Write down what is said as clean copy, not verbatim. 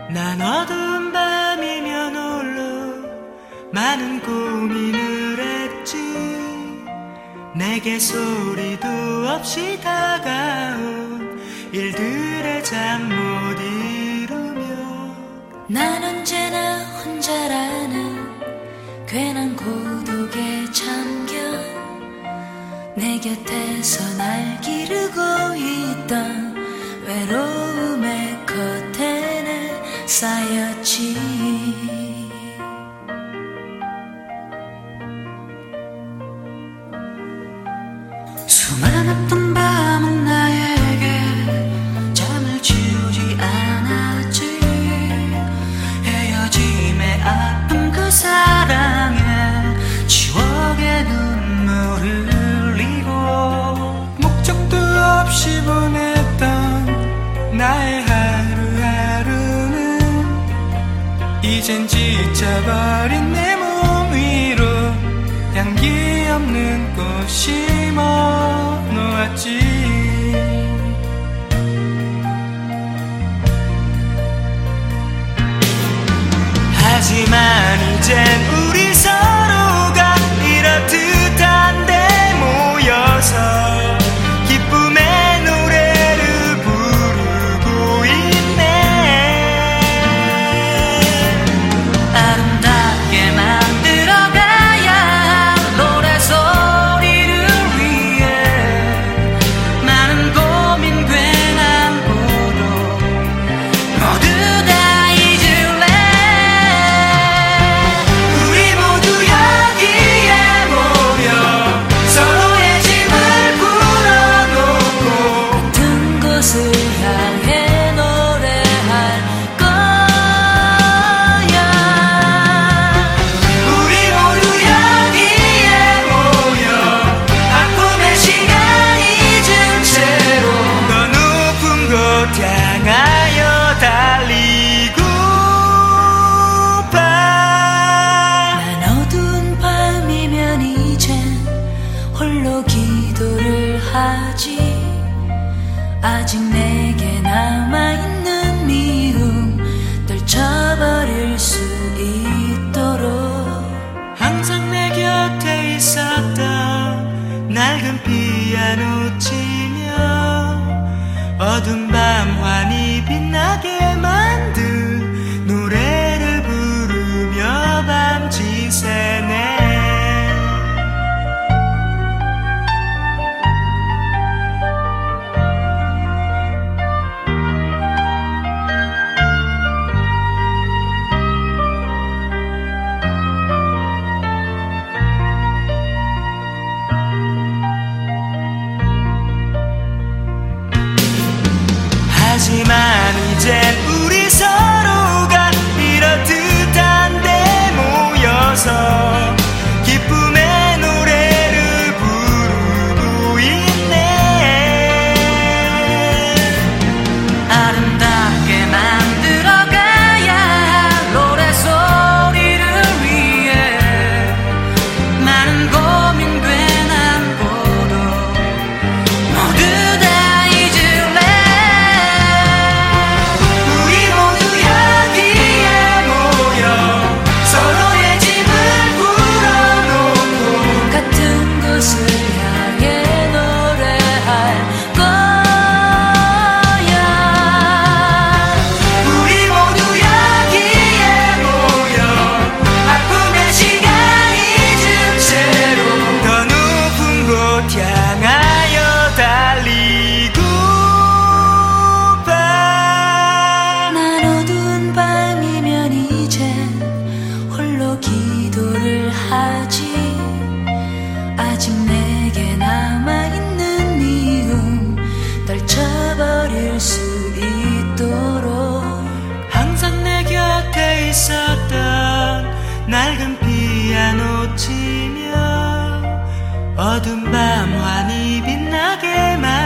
난 어두운 밤이면 홀로 많은 고민을 했지. 내게 소리도 없이 다가온 일들의 잠 못 이루며 난 언제나 혼자라는 괜한 고독에 잠겨 내 곁에서 날 기르고 있던 외로움의 커튼에 쌓였지. 수많았던 밤은 나에게 잠을 지우지 않았지. 헤어짐의 아픔 그 사랑에 추억의 눈물을 흘리고 목적도 없이 보냈던 나의 하루하루는 이젠 지쳐버린 내 몸 위로 향기 없는 꽃 심어 놓았지. 하지만 이젠 우리 서로가 이렇듯 한데 모여서 기쁨의 노래를 부르고 있네. 아름답게 만들어가야 할 노래소리를 위해 많은 고민 괜한고도 모두 다 잊을래. 우리 모두 여기에 모여 서로의 짐을 풀어놓고 같은 곳을 향해 노래할 거야. 우리 모두 여기에 모여 아픔의 시간 잊은 채로 더 높은 곳 향하여 달리고파. 난 어두운 밤이면 이젠 홀로 기도를 하지. 아직 내게 남아있는 미움 떨쳐버릴 수 있도록 항상 내 곁에 있었던 낡은 피아노 치며 어두운 밤 환히 빛나게 만든 노래를 부르며 밤지새네. 하지만 이젠 우리 서로가 이렇듯 한데 모여서 기쁨의 노래를 부르고 있네. 아름답게 만들어가야 할 노래소리를 위해 많은 고민 괜한고도 모두 다 잊을래. 우리 모두 여기에 모여 서로의 짐을 풀어놓고 같은 곳을 향해 노래할 거야. 우리 모두 여기에 모여 아픔의 시간 잊은 채로 더 높은 곳 향하여 달리고파. 난 어두운 밤이면 이젠 홀로 기도를 하지. 아직 내게 남아있는 미움 떨쳐버릴 수 있도록 항상 내 곁에 있었던 낡은 피아노 치며 어두운 밤 환히 빛나게